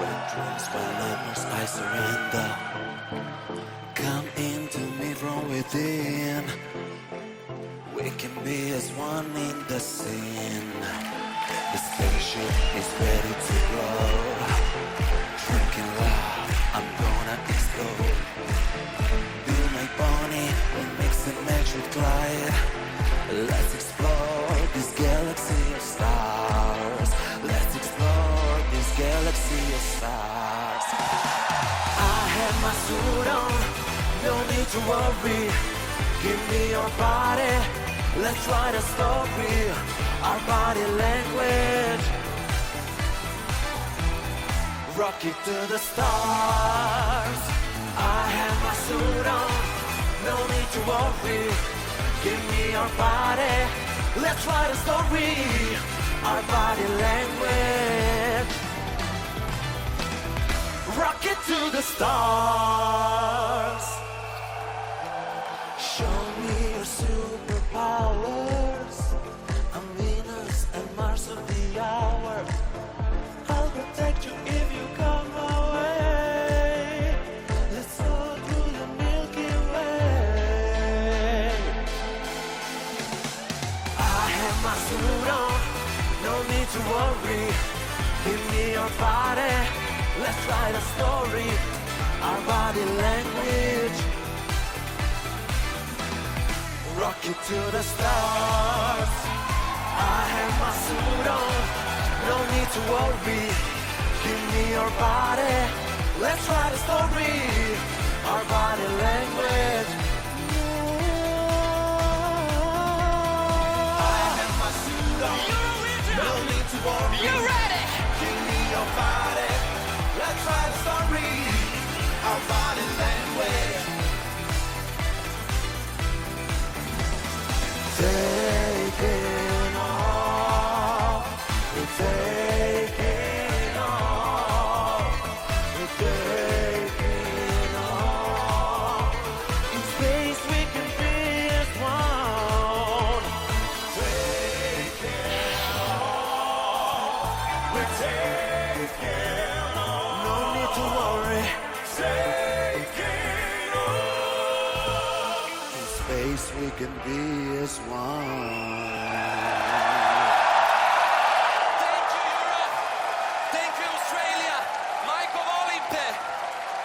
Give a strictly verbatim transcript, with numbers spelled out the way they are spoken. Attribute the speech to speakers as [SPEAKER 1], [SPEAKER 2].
[SPEAKER 1] Dreams will lemons, I surrender. Come into me from within. We can be as one in the scene. The spaceship is ready to grow. Drinking love, I'm gonna explode. Be my pony, we mix and match with Clyde. Let's explore this galaxy of stars. Let's explore this galaxy of stars. I have my suit on, no need to worry. Give me your body, let's write a story. Our body language, rock it to the stars. I have my suit on, no need to worry. Give me your body, let's write a story. Our body language, rock it to the stars. Show me your superpowers. I'm Venus and Mars of the hour. I'll protect you if you come my way. Let's go through the Milky Way. I have my suit on, no need to worry. Give me your body, let's write a story. Our body language, rock it to the stars. I have my suit on, no need to worry. Give me your body, let's write a story. Our body language. I have my suit on, no need to worry.
[SPEAKER 2] You ready?
[SPEAKER 1] Give me your body, let's write a story. Our body language. Taking off, we're taking off, we're taking off. In space we can be as one. Taking off, we're taking off. No need to worry. Taking off. In space we can be as one.